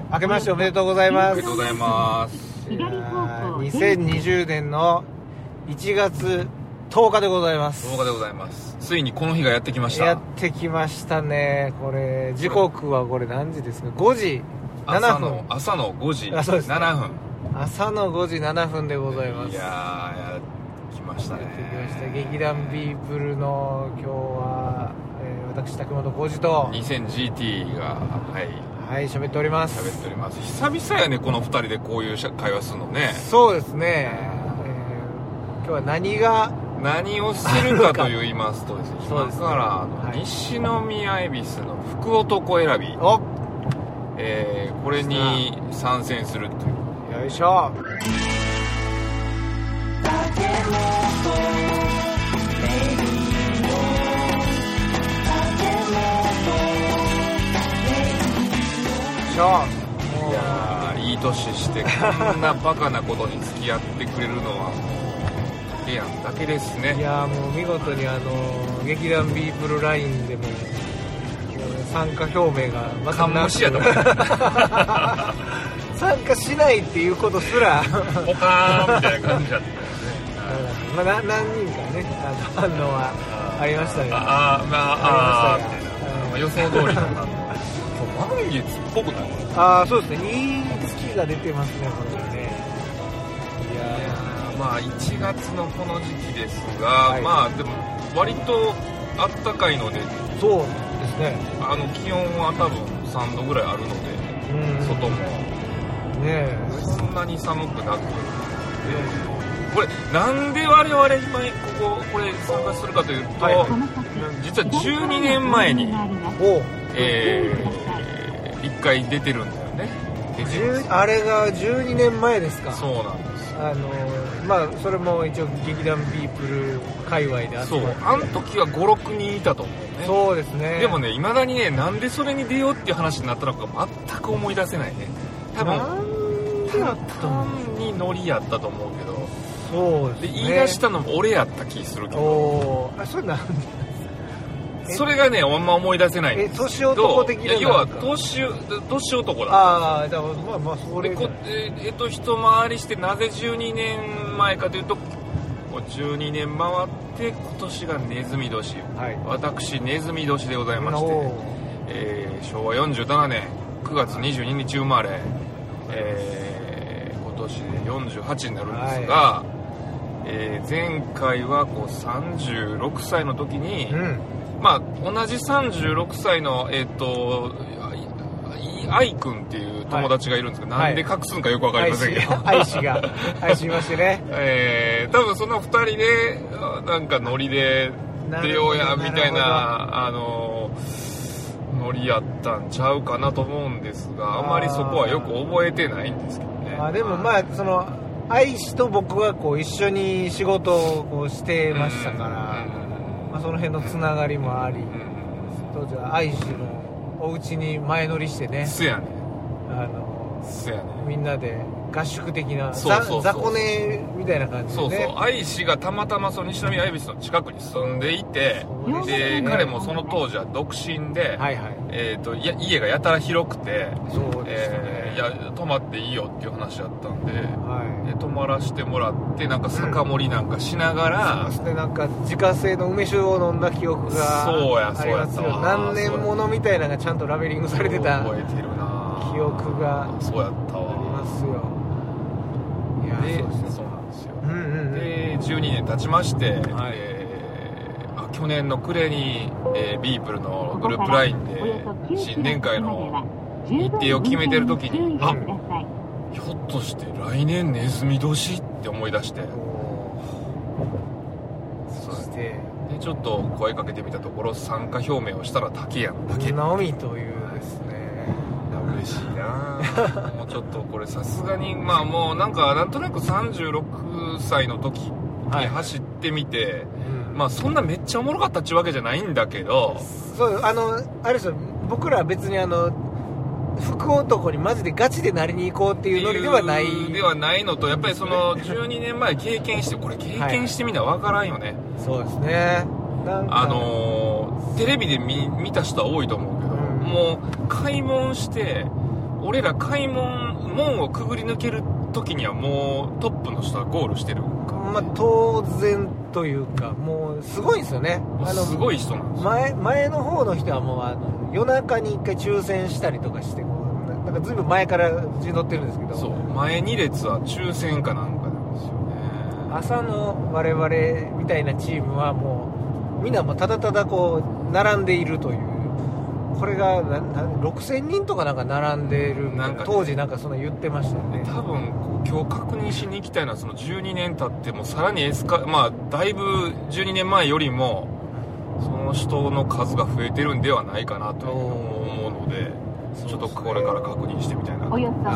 明けましておめでとうございます。 おめでとうございます。 2020年の1月10日でございます。 10日でございます。ついにこの日がやってきました。 やってきましたね。これ時刻はこれ何時ですか？5時7分。 朝の5時 7 分。 朝の5時7分でございます。 いやー、やってきましたね。 やってきました。劇団ビープルの今日は、私竹本浩二と 2000GT がはい喋っております。 喋っております。久々やね、この2人でこういう会話するのね。 そうですね。今日は何をするかと言いますとですね、 そうですね、 今から西宮恵比寿の福男選び、これに参戦するという。 よいしょ。 いやー、いい年してこんなバカなことに付き合ってくれるのはもう竹やんだけですね。 いやー、もう見事に劇団ビープルラインでも参加表明がまた無視やと思う参加しないっていうことすらポカーンみたいな感じだったよね。 まあ、何人かね反応はありましたね。 予想通りの満月っぽくない？ そうですね、いい月が出てますね、これね。いやまあ1月のこの時期ですが、まあでも割とあったかいので、 そうですね、 気温は多分3度ぐらいあるので、外もねそんなに寒くなく、これなんで我々今これ参加するかというと、実は12年前に1回出てるんだよね。 あれが12年前ですか？ そうなんです。 まあそれも一応劇団ビープル界隈でそう、あの時は 5,6 人いたと思うね。 そうですね。 でもね、未だにね、なんでそれに出ようっていう話になったのか全く思い出せないね。多分単にノリやったと思うけど、 そうですね。 で言い出したのも俺やった気するけど、 それなんでそれがね、あんま思い出せないんですけど、 年男的な、 要は年男だったんですよ。 だからまあそれで一回りして、なぜ12年前かというと、12年回って今年がネズミ年、私ネズミ年でございまして、昭和47年9月22日生まれ、今年で48になるんですが、前回は36歳の時に、まあ、同じ36歳の、愛くんっていう友達がいるんですけど、なんで隠すんかよくわかりませんけど、 愛しいましてね、 多分その2人でなんかノリで出ようやみたいなノリやったんちゃうかなと思うんですが、あまりそこはよく覚えてないんですけどね。 でもまあその愛しと僕が一緒に仕事をしてましたから、その辺のつながりもあり、当時は愛しのお家に前乗りしてね、みんなで合宿的な雑魚寝みたいな感じでね。 そう愛しがたまたま西宮恵比寿の近くに住んでいて、で彼もその当時は独身で、家がやたら広くて、泊まっていいよっていう話だったんで、泊まらせてもらって、なんか酒盛りなんかしながら、 なんか自家製の梅酒を飲んだ記憶がありますよ。何年ものみたいなのがちゃんとラベリングされてた覚えてるな、 記憶がそうやったわ、 ありますよ。 そうなんですよ。で12年経ちまして、去年の暮れに、ビープルのグループ LINE で新年会の日程を決めてる時に、ひょっとして来年ネズミ年って思い出して、 そしてでちょっと声かけてみたところ、参加表明をしたら竹やんだけのみというですね。 嬉しいなもうちょっとこれさすがに、まあもうなんとなく36歳の時に走ってみて、まあそんなめっちゃおもろかったっちゅうわけじゃないんだけど、 そうあれですよ、僕らは別に福男にマジでガチでなりに行こうっていうノリではないのと、やっぱりその12年前経験して、これ経験してみな分からんよね。 そうですね。 テレビで見た人は多いと思うけど、もう開門して俺ら開門をくぐり抜ける時にはもうトップの人はゴールしてるか、 まあ、当然というかもうすごいんですよね。 すごい人なんですよ。 前の方の人はもう夜中に1回抽選したりとかしてなんかずいぶん前から陣取ってるんですけど、 そう前2列は抽選かなんかなんですよね。 朝の我々みたいなチームはもうみんなもうただただこう並んでいるという、これが6000人とかなんか並んでるなんか、ね、当時なんかそんな言ってましたよね。 多分今日確認しに行きたいのはその12年経ってもさらにまあだいぶ12年前よりもその人の数が増えてるんではないかなと思うので、ちょっとこれから確認してみたいなと。 およそ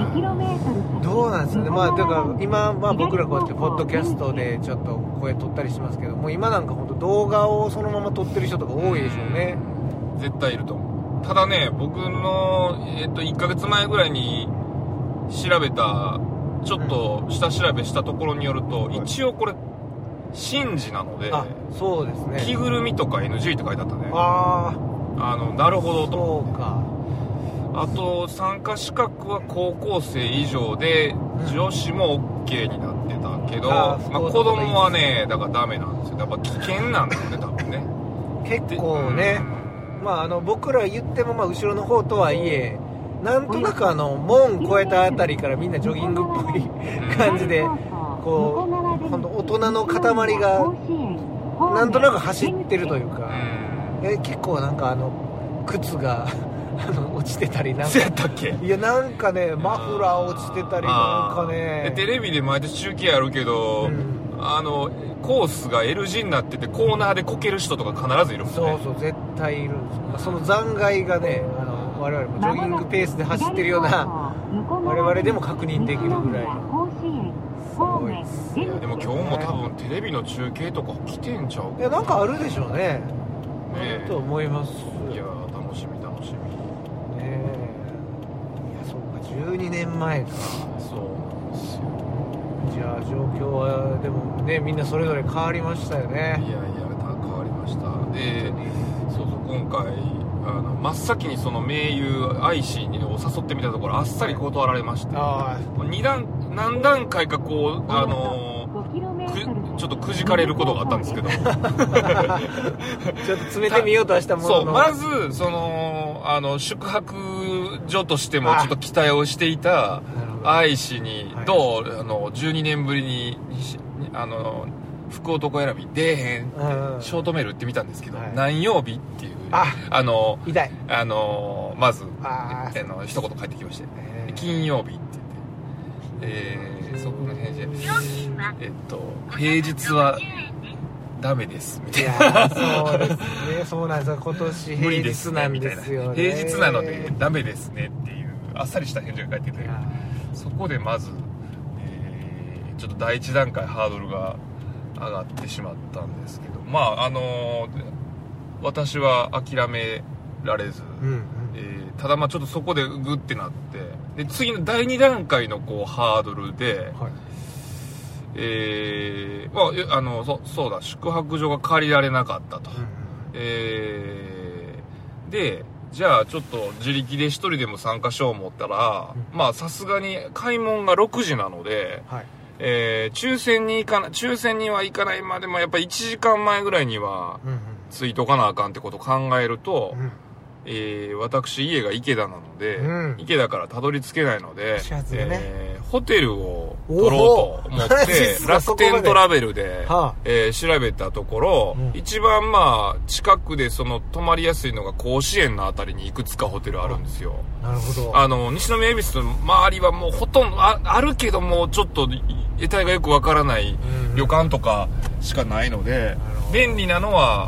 2km どうなんですかね。まあというか今、まあ、僕らこうやってポッドキャストでちょっと声撮ったりしますけども、今なんか本当動画をそのまま撮ってる人とか多いでしょうね。 絶対いると思う。ただね、僕の、1ヶ月前ぐらいに調べたちょっと下調べしたところによると、一応これ神事なので、 そうですね、 着ぐるみとか NG って書いてあったね。なるほどと。 そうか。 あと参加資格は高校生以上で、女子も OK になってたけど、まあ、子供はねだからダメなんですよ。やっぱ危険なんだよね多分ね。 結構ね、まあ、僕ら言ってもまあ後ろの方とはいえ、なんとなく門越えたあたりからみんなジョギングっぽい感じで、こう本当大人の塊がなんとなく走ってるというか、結構なんか靴が落ちてたりなんか。 そうやったっけ。 いやなんかね、マフラー落ちてたりなんかね。 テレビで毎年中継あるけど、コースが L 字になっててコーナーでこける人とか必ずいるもんね。 そうそう絶対いるんですよ。その残骸がね、我々もジョギングペースで走ってるような我々でも確認できるぐらいすごいっすよ。 でも今日も多分テレビの中継とか来てんちゃうかな。 いやなんかあるでしょうね。と思います。 いや楽しみねえ。いやそうか、12年前か。 そうなんですよ。 じゃあ状況はでもね、みんなそれぞれ変わりましたよね。 いや変わりました。で、そう今回真っ先にその盟友アイシーを誘ってみたところあっさり断られまして、何段階かこうちょっとくじかれることがあったんですけどちょっと詰めてみようとはしたものの、 そうまずその宿泊所としてもちょっと期待をしていた愛知に12年ぶりに福男選び出えへんってショートメール打ってみたんですけど、何曜日っていう痛いまず一言返ってきまして、金曜日って言って、そこの返事で平日はダメですみたいな。 いやそうですね、そうなんですよ。今年平日なんですよね。 平日なのでダメですねっていうあっさりした返事が返ってて、そこでまず、ちょっと第一段階ハードルが上がってしまったんですけど、まあ私は諦められず、ただまあちょっとそこでグッてなって、で次の第2段階のこうハードルで、そうだ、宿泊所が借りられなかったと、でじゃあちょっと自力で一人でも参加しよう思ったら、まあさすがに開門が6時なので、抽選には行かないまでもやっぱり1時間前ぐらいにはついとかなあかんってことを考えると、私家が池田なので、池田からたどり着けないので、ホテルを取ろうと思って楽天トラベルで、調べたところ、一番まあ近くでその泊まりやすいのが甲子園のあたりにいくつかホテルあるんですよ。 なるほど。 西宮恵比寿の周りはもうほとんど あるけどもちょっと得体がよくわからない旅館とかしかないので、便利なのは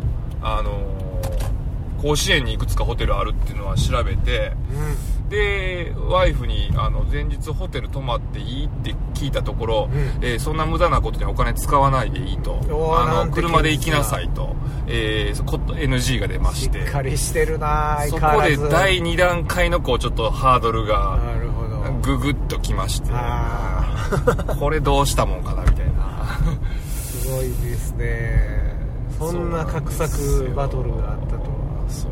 甲子園にいくつかホテルあるっていうのは調べて、でワイフに前日ホテル泊まっていいって聞いたところ、そんな無駄なことにお金使わないでいいと、車で行きなさいと、NG が出まして、 しっかりしてるな。 そこで第2段階のこうちょっとハードルがググッときまして、これどうしたもんかなみたいな。 すごいですね。そんな画策バトルがあったとは。 そうでも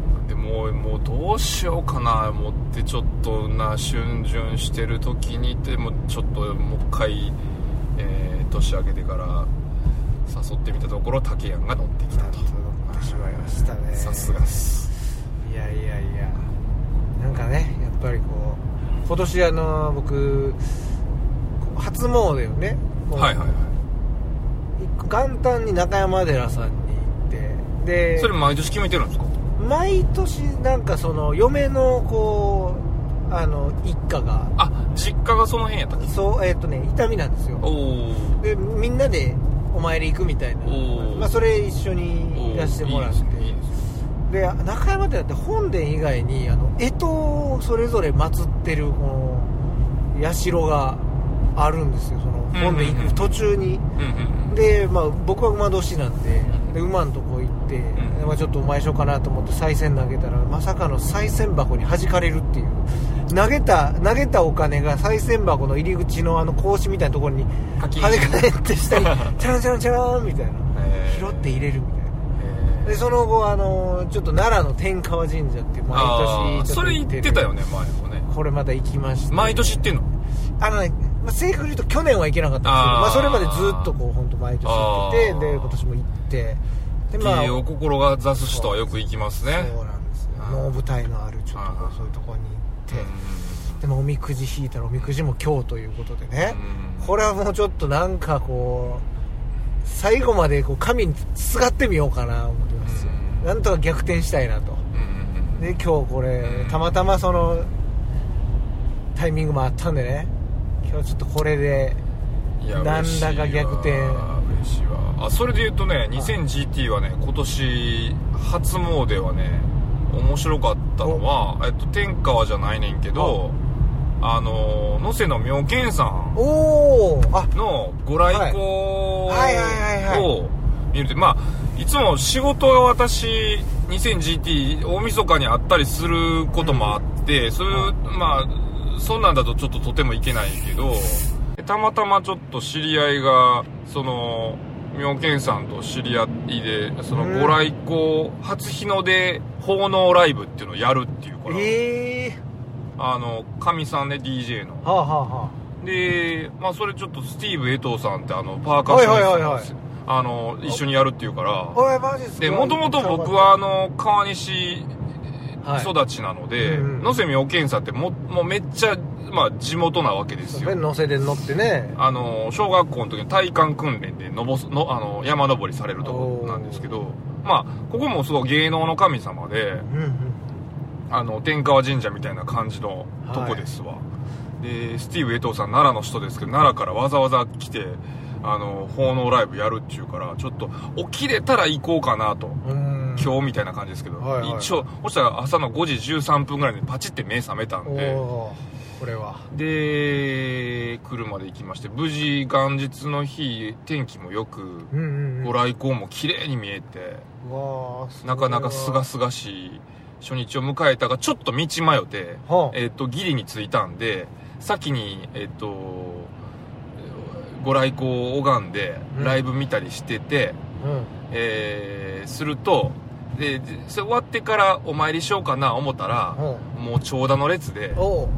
もうどうしようかな思ってちょっと逡巡してる時にでもちょっともう一回、年明けてから誘ってみたところ竹谷が乗ってきたと。 乗ってしまいましたね。 さすがです。 いやなんかね、やっぱりこう今年僕初詣をね、 はい元旦に中山寺さんに行って、でそれ毎年決めてるんですか？ 毎年なんかその嫁のこう一家が実家がその辺やったっけ？ そう伊丹なんですよ。でみんなでお参り行くみたいな、それ一緒にいらしてもらって、で中山寺って本殿以外に干支をそれぞれ祀ってるこの社があるんですよ。その本殿行く途中に、で、僕は馬年なんで、馬のとこ行って、ちょっとお参りしようかなと思って賽銭投げたら、まさかの賽銭箱に弾かれるっていう。投げたお金が賽銭箱の入り口の格子みたいなところに跳ね返って下にチャランチャランチャランみたいな、拾って入れるみたいな。でその後ちょっと奈良の天川神社って毎年ちょっとそれ行ってたよね、前もね。 これまた行きまして、 毎年行ってんの？ 正確に言うと去年は行けなかったんですけど、それまでずっとこう本当毎年行ってて、で今年も行って、 でお心が雑す人はよく行きますね。 そうなんですよ。能舞台のあるちょっとこうそういうところに行って、でもおみくじ引いたらおみくじも今日ということでね、これはもうちょっとなんかこう最後までこう神にすがってみようかな思ってますよ。なんとか逆転したいなと。で今日これたまたまそのタイミングもあったんでね、今日ちょっとこれで何らか逆転。 嬉しいわ。それで言うとね、2000GT はね、今年初詣はね面白かったのは、天川じゃないねんけど、能勢の妙見さんのご来光を見ると、いつも仕事が私 2000GT 大晦日にあったりすることもあって、そういうそんなんだとちょっととてもいけないけど、たまたまちょっと知り合いがその妙見さんと知り合いで、そのご来光初日の出奉納ライブっていうのをやるっていうから、かみさんね DJ の、でそれちょっとスティーブ江藤さんってパーカッション一緒にやるっていうから、でもともと僕は川西育ちなので、能勢妙見さんってもうめっちゃ地元なわけですよ。 能勢で乗ってね、 小学校の時に体幹訓練で山登りされるとこなんですけど、ここもすごい芸能の神様で、天川神社みたいな感じのとこですわ。でスティーブ江藤さん奈良の人ですけど、奈良からわざわざ来て奉納ライブやるっていうから、ちょっと起きれたら行こうかなと。今日みたいな感じですけど、一応そしたら朝の5時13分ぐらいにパチって目覚めたんで、 これはで車で行きまして、無事元日の日天気もよく、ご来光も綺麗に見えて、なかなかすがすがしい初日を迎えたが、ちょっと道迷って、ギリに着いたんで先にご来光を拝んでライブ見たりしてて、するとでそれ終わってからお参りしようかな思ったら、もう長蛇の列で、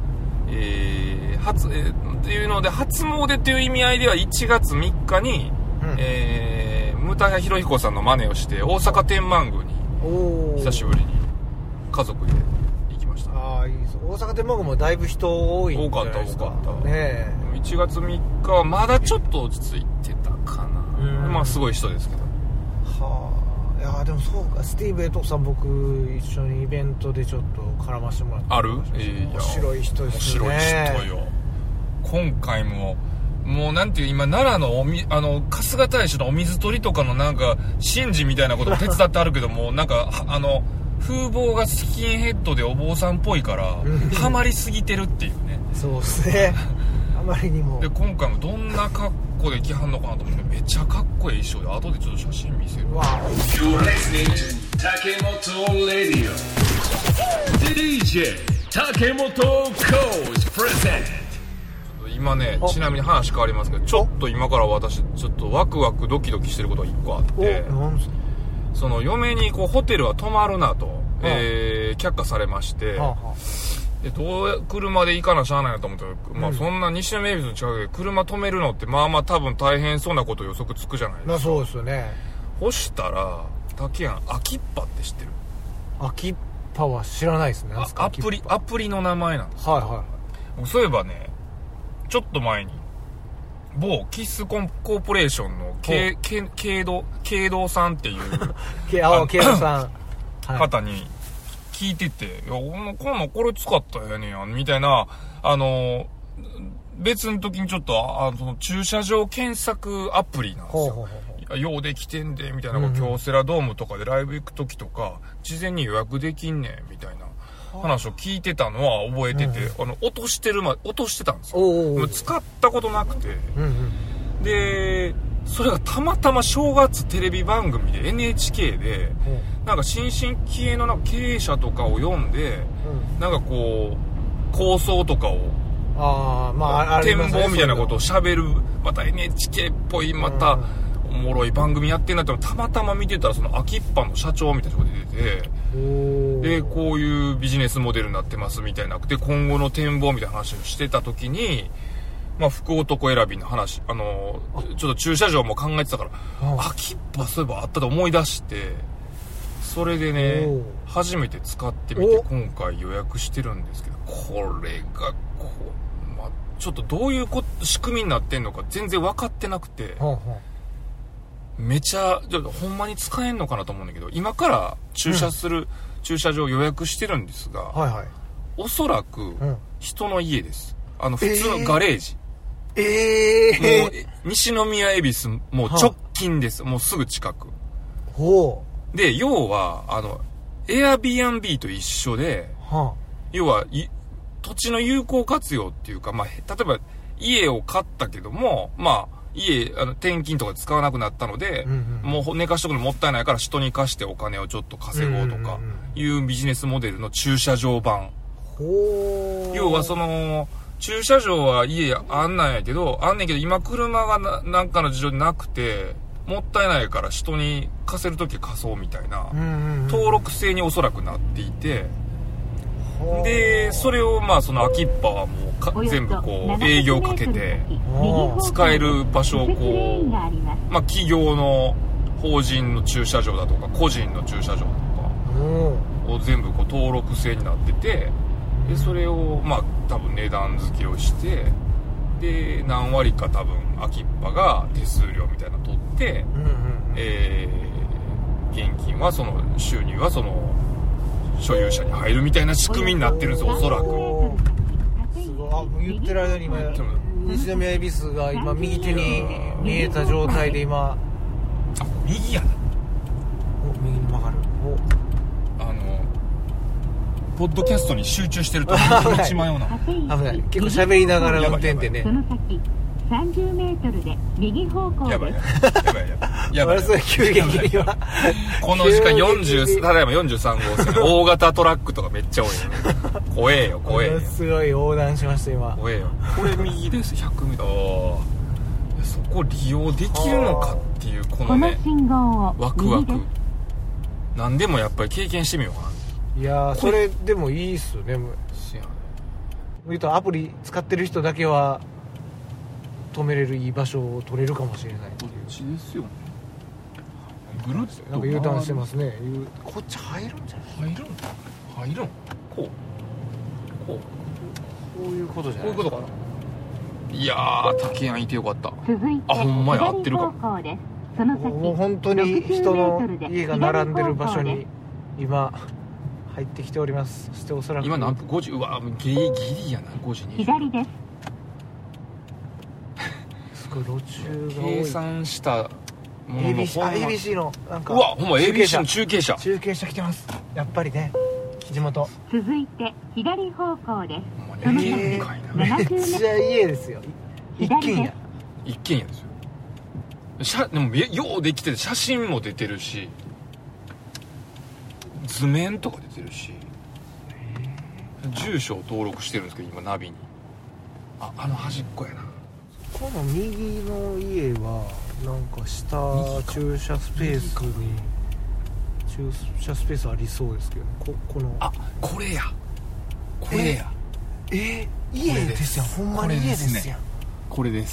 っていうので初詣っていう意味合いでは1月3日に、牟田博彦さんの真似をして大阪天満宮に久しぶりに家族で行きました。 いいです。大阪天満宮もだいぶ人多いんじゃないですか。 多かったね。1月3日はまだちょっと落ち着いてたかな。すごい人ですけど。 いやでもそうか、スティーブ江藤さん僕一緒にイベントでちょっと絡ませてもらって、面白い人ですね。面白い人よ。 今回もなんていう、今奈良の春日大社のお水取りとかのなんか神事みたいなことも手伝ってあるけども、なんか風貌がスキンヘッドでお坊さんっぽいからハマりすぎてるっていうね。 そうですね。あまりにも。 で今回もどんな格好で来はんのかなと思って、めっちゃかっこいい衣装で後でちょっと写真見せる。 You're listening to Takemoto Radio. DJ Takemoto Coach Present. 今ね、ちなみに話変わりますけど、ちょっと今から私ちょっとワクワクドキドキしてることが1個あって、その嫁にホテルは泊まるなと、キ却下されまして、で車で行かなしゃあないなと思ったら、そんな西宮恵比寿の近くで車止めるのって多分大変そうなこと予測つくじゃないですか。 そうですよね。 そしたら竹やん、アキッパって知ってる？ アキッパは知らないですね。 アプリの名前なんです。そういえばね、ちょっと前に某キスコーポレーションの慶道さんっていう慶道さん方に聞いてて、これ使ったらええねやんみたいな、別の時にちょっとその駐車場検索アプリなんですよ。ようできてんでみたいな、京セラドームとかでライブ行く時とか事前に予約できんねんみたいな話を聞いてたのは覚えてて、落としてたんですよ。使ったことなくて、でそれがたまたま正月テレビ番組で NHK でなんか新進気鋭のなんか経営者とかを読んで、なんかこう構想とかを展望みたいなことを喋る、また NHK っぽいまたおもろい番組やってんなってたまたま見てたら、そのアキッパの社長みたいな人が出てて、でこういうビジネスモデルになってますみたいなくて、今後の展望みたいな話をしてた時に、福男選びの話、ちょっと駐車場も考えてたから、アキッパそういえばあったと思い出して、それでね初めて使ってみて今回予約してるんですけど、これがちょっとどういう仕組みになってんのか全然分かってなくて、めちゃほんまに使えんのかなと思うんだけど、今から駐車場予約してるんですが、おそらく人の家です。普通のガレージ、もう西宮恵比寿もう直近です。もうすぐ近くで、要はAirbnb と一緒で、要は土地の有効活用っていうか、例えば家を買ったけども、転勤とか使わなくなったので、もう寝かしとくのもったいないから人に貸してお金をちょっと稼ごうとかいうビジネスモデルの駐車場版。要はその駐車場は家あんねんけど今車がなんかの事情でなくてもったいないから人に貸せるときは貸そうみたいな登録制におそらくなっていて、でそれをそのアキッパはもう全部こう営業かけて使える場所をこう、企業の法人の駐車場だとか個人の駐車場とかを全部こう登録制になってて、でそれを多分値段付けをして、で何割か多分アキッパが手数料みたいなの取って、現金はその収入はその所有者に入るみたいな仕組みになってるんですよ、おそらく。 すごい。言ってる間に今西宮恵比寿が今右手に見えた状態で今右やな。 右に曲がる。 ポッドキャストに集中してると一枚ような危ない。結構喋りながら運転ってね。 その先30メートルで右方向です。 やばい。 それ急激にはこの時間ただいま43号線大型トラックとかめっちゃ多いよね。怖えよ。 すごい横断しました今。 怖えよ。これ右です100メートル。そこ利用できるのかっていうこのねワクワク。何でもやっぱり経験してみようかな。 いやそれでもいいっすよね。言うとアプリ使ってる人だけは止めれるいい場所を取れるかもしれないっていう。 こっちですよね。ぐるっとなんか U ターンしてますね。こっち入るんじゃない？ 入るんこういうことじゃないですか。 こういうことかな。いやー竹やんいてよかった。 ほんまや合ってるかも。 もう本当に人の家が並んでる場所に今入ってきております。そしておそらく今何分5時、うわギリやな。5時20分左です。 すごい路中が多い。 計算したものの ABC のなんかうわほんま ABC の中継車来てます。やっぱりね地元。 続いて左方向です。 ほんまめっちゃ家ですよ。一軒家ですよ。 でもようできてて写真も出てるし図面とか出てるし、住所を登録してるんですけど今ナビにあの端っこやな。 この右の家はなんか下駐車スペースに駐車スペースありそうですけど、このこれや家ですやん、ほんまに家ですやん。 これです。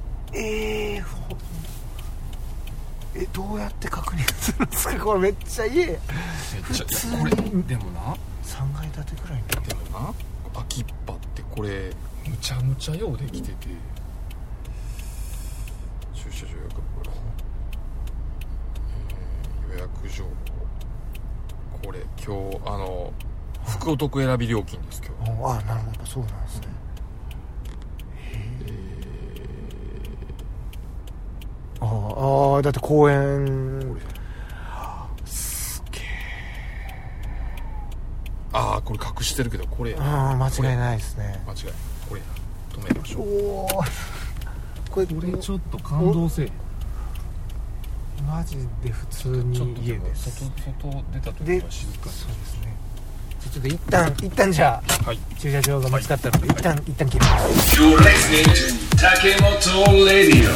どうやって確認するんですか？これめっちゃ家普通に。 これでもな 3階建てくらいの。 でもな空きっぱってこれむちゃむちゃようできてて、駐車場予約予約情報、これ今日福男選び料金です今日。 なるほど、そうなんですね。だって公園すげえ。 これ隠してるけどこれや。 間違いないですね。 間違いこれや。止めましょう。 これちょっと感動せえ。 マジで普通に家です。 外出た時は静かに。 そうですね。ちょっと一旦じゃあ、駐車場が見つかったので、一旦切ります。 You're listening to Takemoto Radio.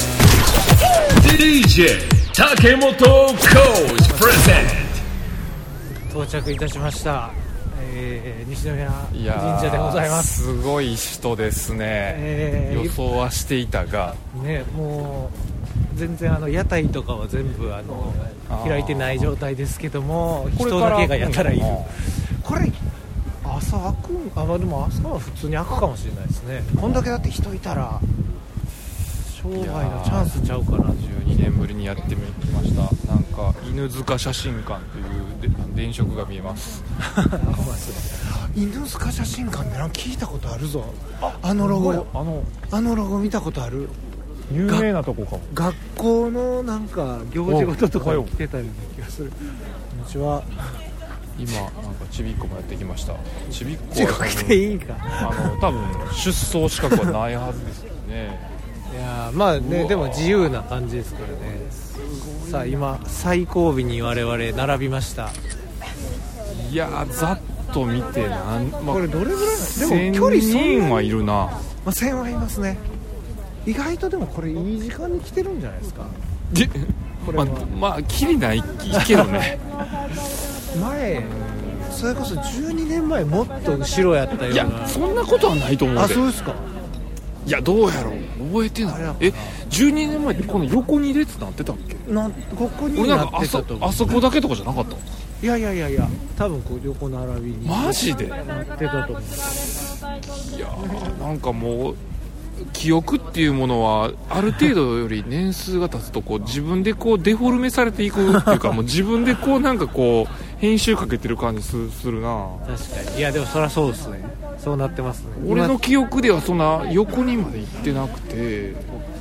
DJ Takemoto Coach Present. 到着いたしました。西宮神社でございます。 すごい人ですね。予想はしていたが、 もう全然屋台とかは全部開いてない状態ですけども、人だけがやたらいる。これ朝開くでも朝は普通に開くかもしれないですね。こんだけだって人いたら商売のチャンスちゃうかな。 12年ぶりにやってみました。なんか犬塚写真館という電飾が見えます。 犬塚写真館ってなんか聞いたことあるぞ。あのロゴ見たことある。 有名なとこかも。 学校のなんか行事ごととかに来てたような気がする。こんにちは。 今なんかちびっこもやってきました。ちびっこは来ていいか。 多分出走資格はないはずですよね。 いやでも自由な感じですからね。さあ今最後尾に我々並びました。 いやざっと見てこれどれぐらいでも距離1000人はいるな。 1000はいますね。意外とでもこれいい時間に来てるんじゃないですか。これはきりないけどね。 前それこそ12年前もっと後ろやったような。 いやそんなことはないと思うで。 そうですか。 いやどうやろう覚えてない。12年前ってこの横に列なってたっけ。 ここになってたと思う。 あそこだけとかじゃなかった。 いや多分こう横並びにマジでなってたと思う。 いやなんかもう記憶っていうものはある程度より年数が経つと自分でデフォルメされていくっていうかもう自分でなんか編集かけてる感じするな。 確かに。いやでもそりゃそうですね。そうなってますね。 俺の記憶ではそんな横にまで行ってなくて、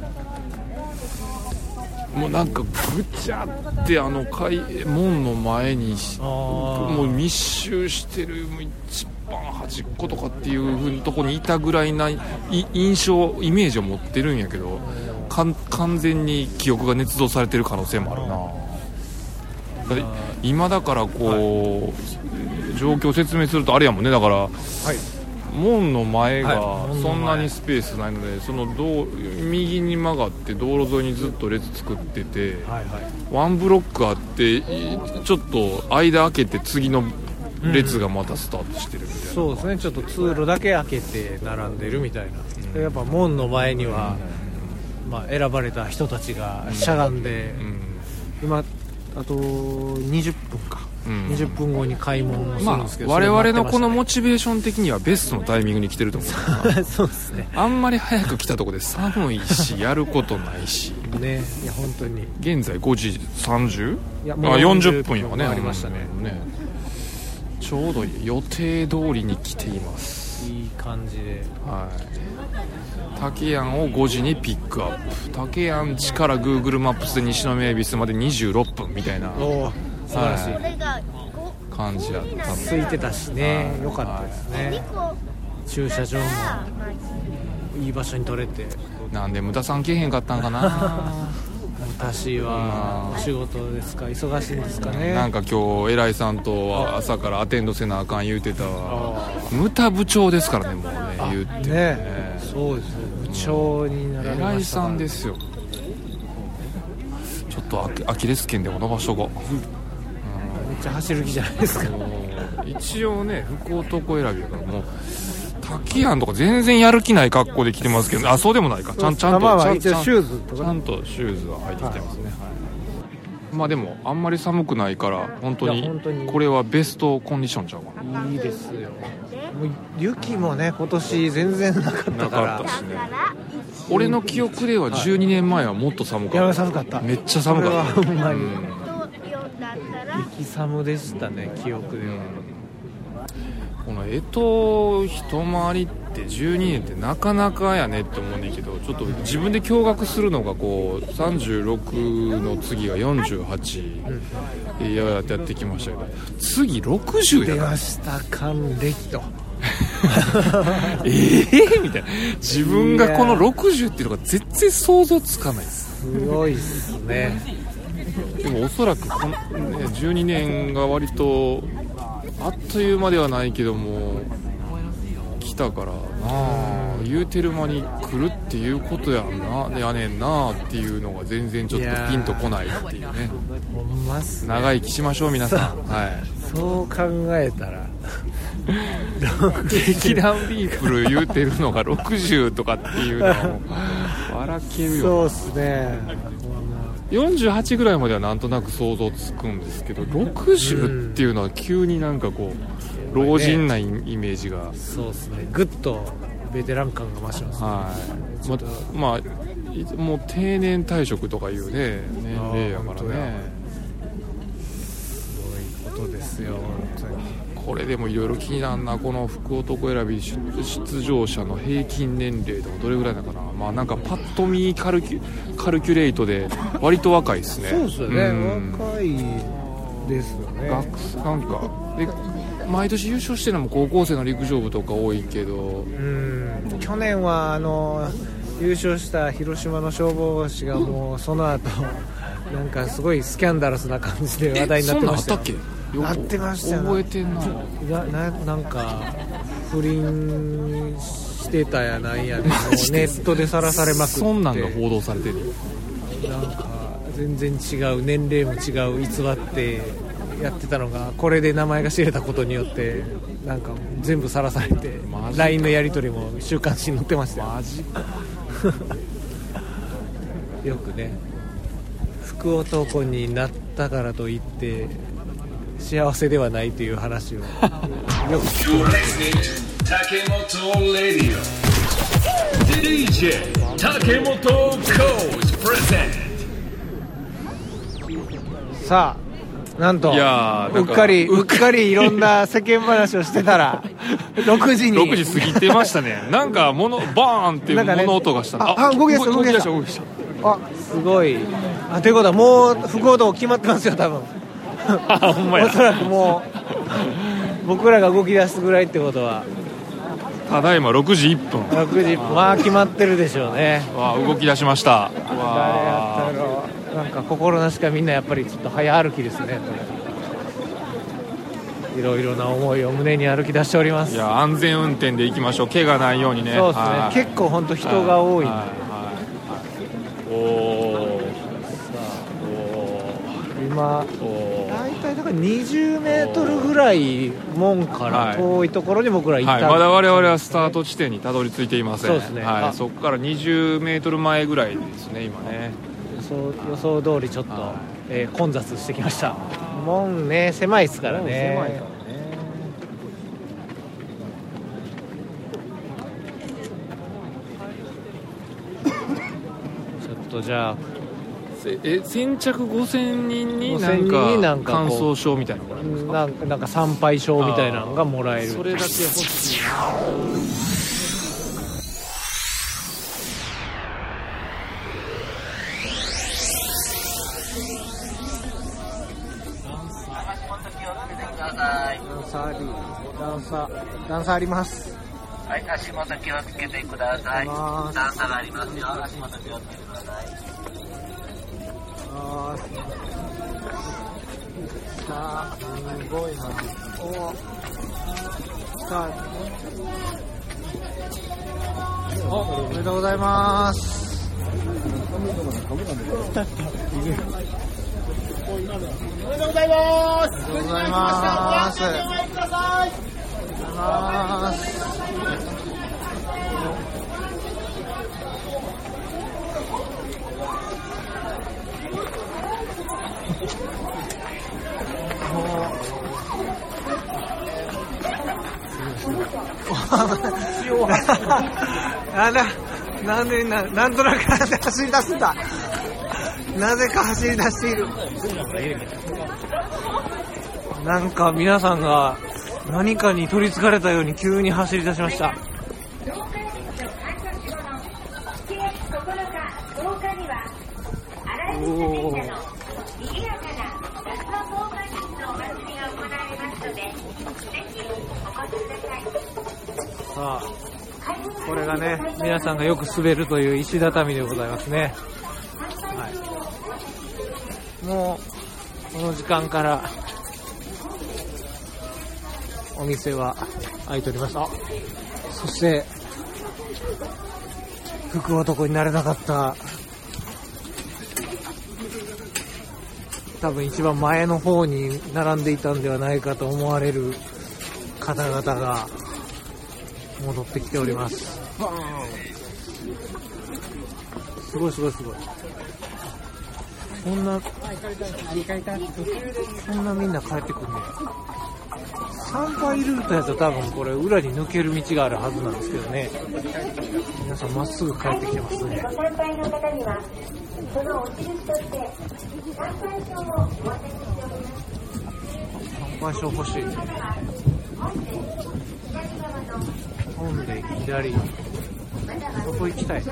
もうなんかぐちゃって門の前にもう密集してる一番端っことかっていう風なとこにいたぐらいな印象イメージを持ってるんやけど、完全に記憶が捏造されてる可能性もあるな。今だから状況を説明するとあれやもんね。だから、門の前がそんなにスペースないので、右に曲がって道路沿いにずっと列作ってて、ワンブロックあってちょっと間開けて次の列がまたスタートしてるみたいな。 そうですね。ちょっと通路だけ開けて並んでるみたいな。やっぱ門の前には、選ばれた人たちがしゃがんで、今あと20分か、20分後に開門もするんですけど、 我々のこのモチベーション的にはベストのタイミングに来てると思うな。 そうですね。 あんまり早く来たとこで寒いしやることないしね。いや本当に現在5時30？ いや 40分よね。 ありましたね。 ちょうど予定通りに来ています。 いい感じで。 竹庵を5時にピックアップ。竹庵地から Google マップスで西宮恵比寿まで26分みたいな素晴らしい感じだった。 空いてたしね。良かったですね。駐車場もいい場所に取れて。 なんで無駄さん来えへんかったんかな。 私はお仕事ですか、忙しいんですかね。 なんか今日偉いさんと朝からアテンドせなあかん言うてたわ。無駄部長ですからね。もうね言ってね。そうですよ。部長になられました。 偉いさんですよ。ちょっとアキレス腱でも伸ばしとこう。 ちゃ走る気じゃないですか。 一応ね服男選びだからもう滝庵とか全然やる気ない格好で来てますけど、あそうでもないか、ちゃんと一応シューズとかちゃんとシューズは履いてきてますね、はい、まあでもあんまり寒くないから本当にこれはベストコンディションちゃうかな。 いいですよ。もう雪もね今年全然なかったから。なかったしね。 俺の記憶では12年前はもっと寒かった。 いや寒かった。 めっちゃ寒かった。 ほんまに、雪寒でしたね記憶では、 この干支一回りって12年ってなかなかやねって思うねんけど、ちょっと自分で驚愕するのがこう36の次が48、やってきましたけど次60やな。 出ました還暦とみたいな。自分がこの60っていうのが全然想像つかないです。 すごいっすね。 でもおそらくこの、12年が割とあっという間ではないけども来たからな、言うてる間に来るっていうことやねんなっていうのが全然ちょっとピンとこないっていうね。 ほんまっすね。 長生きしましょう皆さん。はい。 そう考えたら劇団ビープル言うてるのが60とかっていうのはもう笑けるよ。 そうっすね。 48ぐらいまではなんとなく想像つくんですけど60っていうのは急になんかこう老人なイメージが、 そうですね。ぐっとベテラン感が増しますね。 はい。まあもう定年退職とかいうね年齢やからね。 すごいことですよ本当に。 これでもいろいろ気になるな。この福男選び出場者の平均年齢とかどれぐらいなのかな。まあなんかパッと見カルキュレートで割と若いですね。 そうですよね、若いですよね。 なんかで毎年優勝してるのも高校生の陸上部とか多いけど、 去年は優勝した広島の消防士がもうその後なんかすごいスキャンダラスな感じで話題になってましたよ。 そんなんあったっけ。 なってましたよ。 覚えてんな。 なんか不倫してたやなんやでもうネットでさらされまくって、 そんなんが報道されてる。 なんか全然違う年齢も違う偽ってやってたのがこれで名前が知れたことによってなんか全部さらされて LINE のやり取りも週刊誌に載ってましたよ。マジかよくね福男になったからといって幸せではないという話をよく You're listening to Takemoto Radio. DJ Takemoto Co's present. さあなんといやうっかりいろんな世間話をしてたら6時過ぎてましたね。なんかバーンっていう物音がした。 動き出した。あすごい。ということはもう福男決まってますよ多分。 ほんまや。 おそらくもう僕らが動き出すぐらいってことはただいま6時1分決まってるでしょうね。 動き出しました。 誰やったろう。なんか心なしかみんなやっぱりちょっと早歩きですね。いろいろな思いを胸に歩き出しております。 いや安全運転で行きましょう。怪我ないようにね。 そうですね。結構本当人が多いんで、今大体だから20メートルぐらい門から遠いところに僕ら行ったんです、 まだ我々はスタート地点にたどり着いていません。 そうですね、 そこから20メートル前ぐらいですね今ね。 予想通りちょっと、混雑してきました。門ね狭いですからね。狭いからね。ちょっとじゃあ先着5000人になんか感想証みたいなのがあるんですか。 なんか参拝証みたいなのがもらえる。 それだけ欲しいな。 段差あります。 はい、足元気をつけてください。段差がありますよ。足元気をつけてください。 さあ、すごいな。おめでとうございます。 めでとうございます。 ありがとうございます。 お待ちください。 なんとなく走り出すんだ。なぜか走り出している。なんか皆さんが何かに取り憑かれたように急に走り出しました。さあ、これがね、皆さんがよく滑るという石畳でございますね。はい、もうこの時間からお店は開いておりました。そして福男になれなかった多分一番前の方に並んでいたんではないかと思われる方々が戻ってきております。すごい。そんなみんな帰ってくるね。3回ルートやったら多分これ裏に抜ける道があるはずなんですけどね。皆さんまっすぐ帰ってきてますね。 ご参拝の方にはそのお印として参拝証をお渡ししております。 参拝証欲しいね。本で左。どこ行きたい？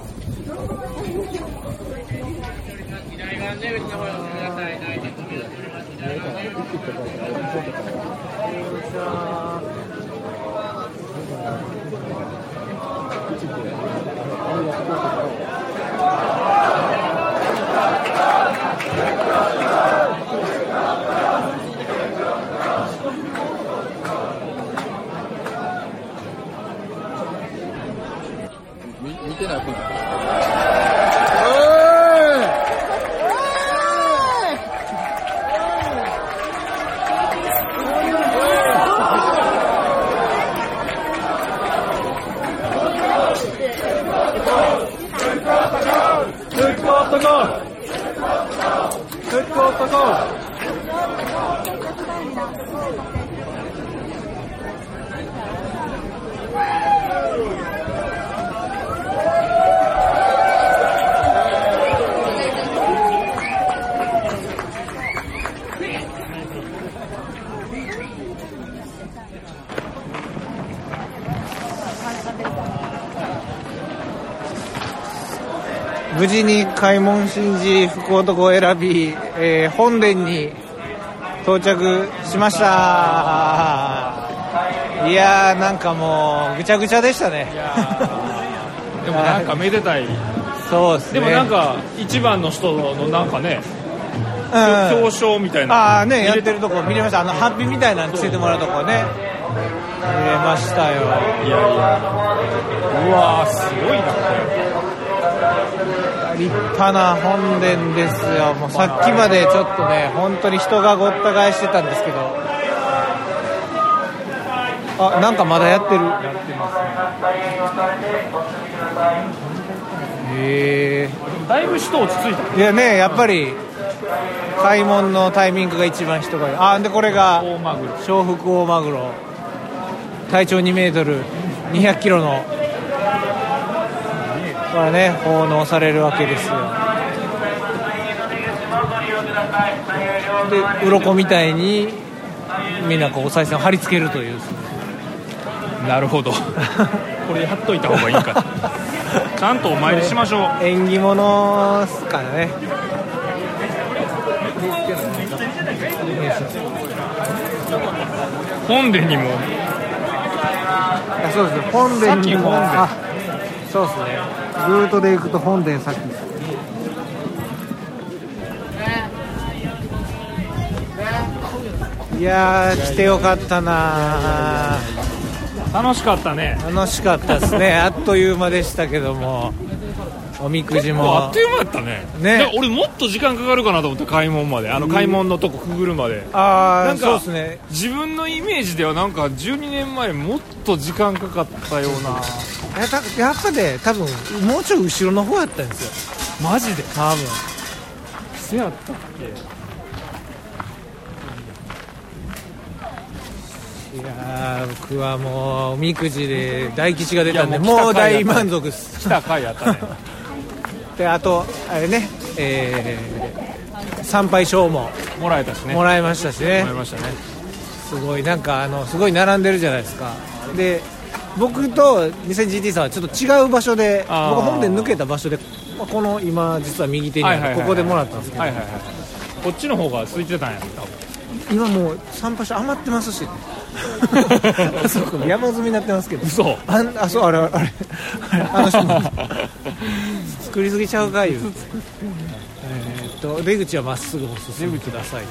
見てなくない？ 無事に開門神事福男を選び、本殿に到着しました。いやー、なんかもうぐちゃぐちゃでしたね。 でもなんかめでたい。 そうですね。 でもなんか一番の人のなんかね、表彰みたいな。 ああね、やってるとこ見れました。ハッピーみたいなの着せてもらうとこね。見れましたよ。 いや、うわー、すごいなこれ。 立派な本殿ですよ。もうさっきまでちょっとね、本当に人がごった返してたんですけど、あ、なんかまだやってる。やってますね。 だいぶ人落ち着いた。 いやね、やっぱり開門のタイミングが一番人がいる。あ、でこれが笑福大マグロ、体長2メートル200キロのこれね、奉納されるわけですよ。で、鱗みたいにみんなこうお賽銭を貼り付けるという。 なるほど。これやっといた方がいいか。ちゃんとお参りしましょう。 縁起物ですからね。 本殿にも。 そうですね。本殿にも。あ、そうですね。ルートで行くと本殿先。いやー、来てよかったな。 楽しかったね。 楽しかったですね。あっという間でしたけども、 おみくじもうもあっという間やったね。で俺もっと時間かかるかなと思って、買い物まで、買い物のとこくぐるまで。なんかそうですね、 自分のイメージではなんか12年前もっと時間かかったような。 やっぱね、多分もうちょい後ろの方やったんですよ。 マジで多分せやったっけ。 いや僕はもうおみくじで大吉が出たんで、もう大満足です。 来た回やったね。 であとあれね、参拝証ももらえたしね。 もらいましたしね。 もらいましたね。 すごいなんかすごい並んでるじゃないですか。で僕と 2000GT さんはちょっと違う場所で、僕本殿抜けた場所で、この今実は右手にあるここでもらったんですけど、 こっちの方が空いてたんや。 今もう参拝所余ってますしね。そう山積みになってますけど。 嘘。 そうあれあの人作りすぎちゃうかいう。出口はまっすぐお進みください。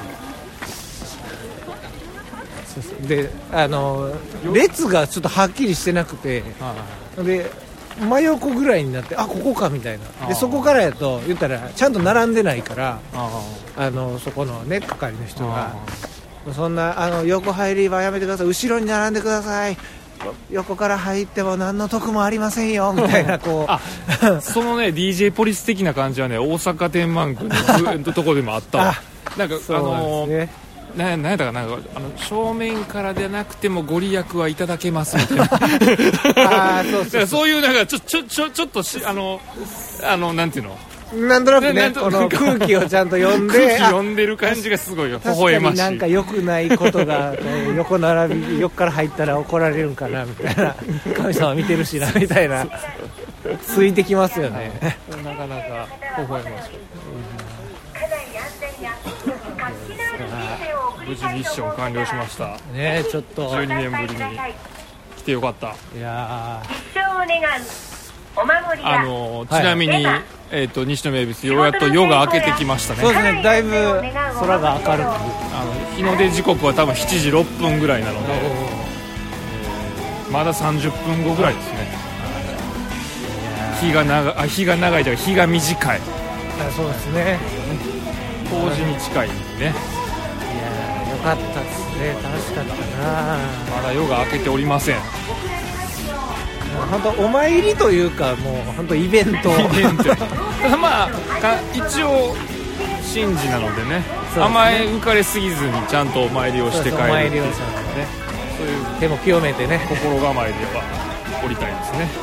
で列がちょっとはっきりしてなくて、で真横ぐらいになって、ここかみたいな。でそこからやと言ったらちゃんと並んでないから、そこのね係の人がそんな横入りはやめてください、後ろに並んでください、横から入っても何の得もありませんよみたいなこうそのね DJ ポリス的な感じはね、大阪天満宮のとこでもあったわ。なんかなんやったかな、正面からでなくてもご利益はいただけますみたいな。そういうなんかちょっとなんていうの、 なんとなくね、この空気をちゃんと読んで読んでる感じがすごいよ、微笑ましい。 なんか良くないことが横並び、横から入ったら怒られるんかなみたいな、神様見てるしなみたいな、ついてきますよね。 なかなか微笑ましい。無事ミッション完了しましたね。ちょっと 12年ぶりに来てよかった。 いやちなみに、西の名物、ようやっと夜が明けてきましたね。 そうですね、だいぶ空が明るく、 日の出時刻は多分7時6分ぐらいなので、まだ30分後ぐらいですね。日が長いというか日が短い。 そうですね、 冬至に近いんでね。 よかったですね、楽しかったな。 まだ夜が明けておりません。 本当お参りというか、もう本当イベントまあ一応神事なのでね、甘え浮かれすぎずにちゃんとお参りをして帰るっていう、 お参りをしたのでね、そういう手も清めてね、 心構えでは降りたいですね。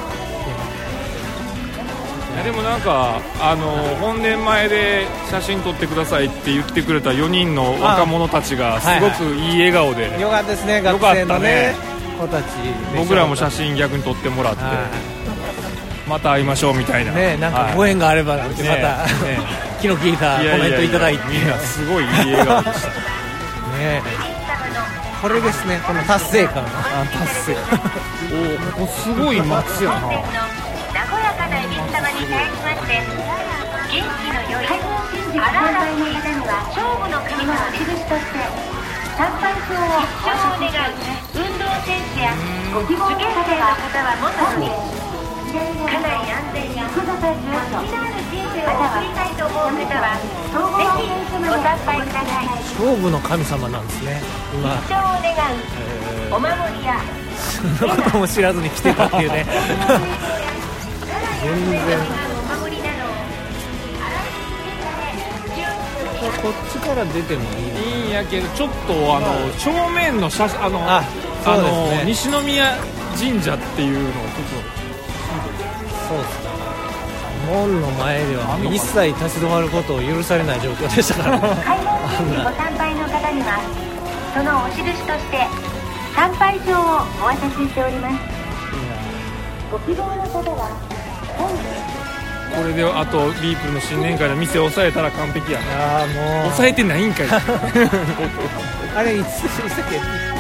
でもなんか本殿前で写真撮ってくださいって言ってくれた4人の若者たちがすごくいい笑顔で、 よかったですね、学生のね子たち。 僕らも写真逆に撮ってもらって、また会いましょうみたいな、 なんかご縁があればなんて、また気の利いたコメントいただいて、 みんなすごいいい笑顔でしたね。これですね、この達成感。 達成ここすごい松やな。 和やかな恵比寿様に対しまして、元気の良い荒々しい勝負の神様です。参拝票を一生願う運動選手や受験生の方はもとに、家内安全や気のある人生を送りたいと思う方はぜひご参拝ください。 勝負の神様なんですね、今。 一生を願うお守りやそんなことも知らずに来てたっていうね。全然こっちから出てもいいんやけど、ちょっと正面の写真西宮神社っていうのをちょっと、 そうですか、門の前では一切立ち止まることを許されない状況でしたから、 開門前にご参拝の方にはそのお印として参拝状をお渡ししております。ご希望の方はこれであとビープルの新年会の店を抑えたら完璧やね。 もう抑えてないんかい。 あれいつでしたっけ、